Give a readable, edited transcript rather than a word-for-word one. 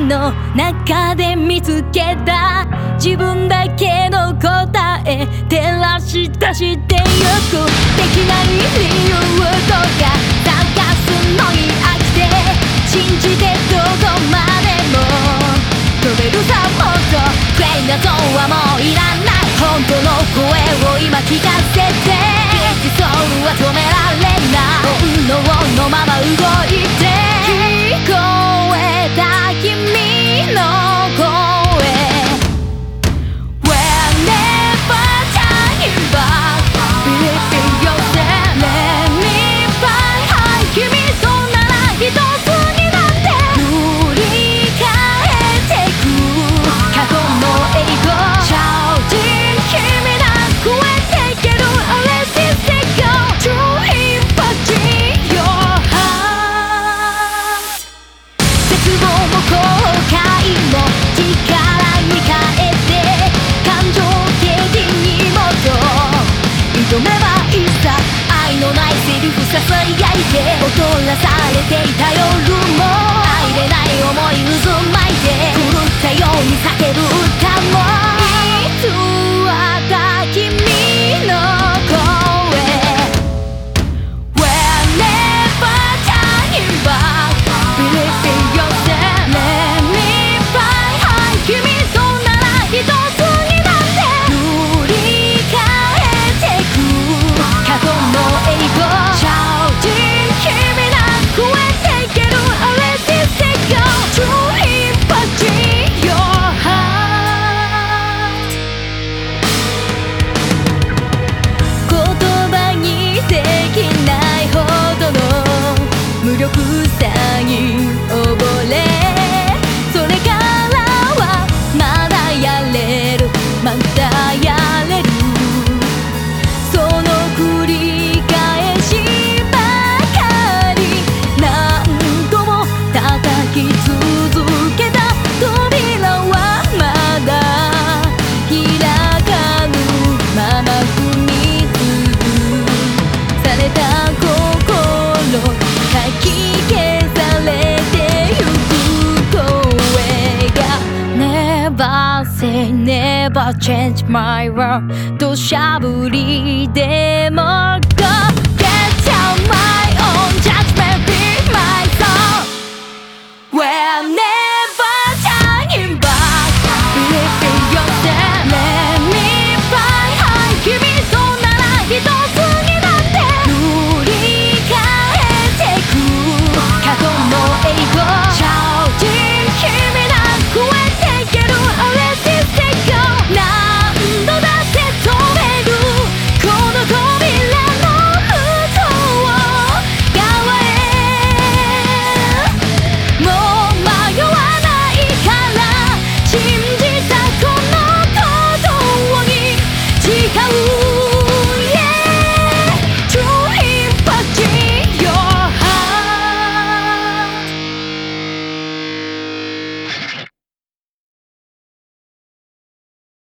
の中で見つけた自分だけの答え照らし出してゆくできない理由とか探すのに飽きて信じてどこまでも飛べるさもっとクレイな像はもういらない本当の声を今聞かせて現実は止められない本能のまま動いて聞こえた君の声 We're never turning back Believe in yourself Let me fly high 君となら一つになって振り返ってく過去の栄光 Shouting 君な超えていける Let's just go True impact your heart 絶望も後悔も力に変えて感情的にもっと挑めばいいさ愛のないセリフささやいて踊らされていた夜も愛れない想い渦巻いて狂ったように叫ぶ歌も偽った君の声 We're never turning back Believe in yourself Let me fly high 君となら一つになって振り返ってく過去の栄光 Shouting 君な超えていける Let's just go True impact your heart 言葉にできないほどの無力さに溺れそれからはまだやれるまだやれるその繰り返しばかり何度も叩き続けた扉はまだ開かぬまま踏みつぶされた心かき消されてゆく声が Never say never change my world 土砂降りでも Go get out my